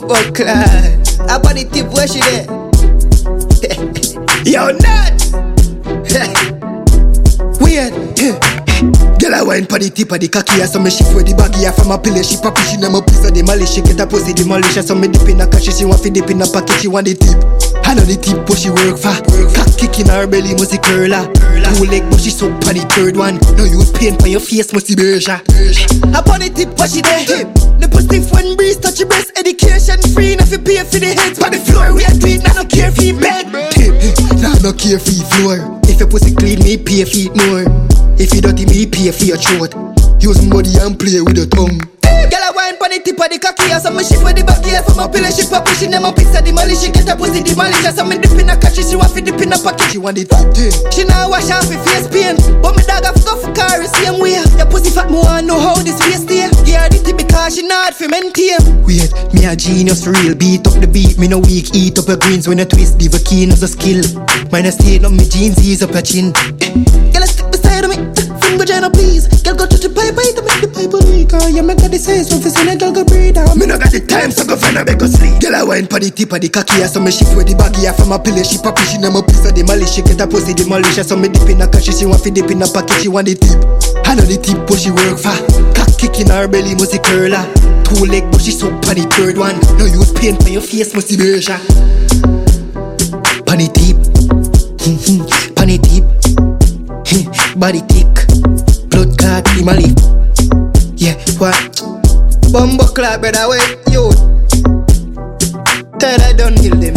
Bumbo class. Up on the tip, where she there? Yo, nuts! Weird. Girl, I wine pa the tip of the cocky. So me shift with the baggy. From a pillar, she pop pushing them up. Piece of the malice. She get a pussy, the malicious. So me dip in a cash. She want to dip in a pocket. She want the tip. I know the tip, but she work for. Cock kick in her belly, must be curler. 2 leg, but she so pa the 3rd one. No use pain for your face, must be beja. Up on the tip, what she there? The pussy when breeze touch your breast. Education free, enough you pay for the heads. On the floor, we are tweet, now no care for your bed. Now no care for your floor. If your pussy clean, me pay for it more. If you dirty, me pay for your throat. Use body and play with your tongue. Girl, I wine pon the tip of the cocky. So me shift with the back here. From a pillar, she pop pushing them up. Piece of the malice. She get a pussy, the malice. So me dip in a catch. She want to dip in a pocket. She want it. She now wash off her face pain. But me dog have go for car the same way. Your pussy fat, me want know how this face stay. Yeah, the tip because she not for maintain. Wait, me a genius for real. Beat up the beat, me no weak. Eat up your greens when you twist. Leave a keen as a skill. Mine a stain on me jeans, ease up your chin. Girl, stick beside of me. Vagina please. Girl go touch the pipe, I to make the pipe leak. You make the size, so for a girl go breathe out. Me no got the time, so go find a beg go sleep. Girl I wine pa the tip of the cocky. So me shift with the baggy. From a pillar, she pop pushing them up. Piece of the malice. She get a pussy, the malicious. So me dip in a cash. She want to dip in a pocket. She want the tip. I know the tip, but she work for. Cock kick in her belly, must be curler. 2 leg, but she so pa the 3rd one. No use pain for your face, must be beja. Panny tip. Panny tip. Body thick, blood clot in my lip. Yeah, what? Bumbo clot, brother, wait, yo. Tell I don't heal them.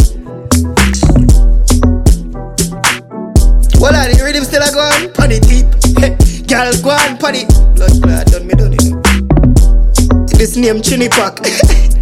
What are the rhythm still a go on? Pony tip, girl go on, pony. Blood clot, done me done it. This name Chinipak.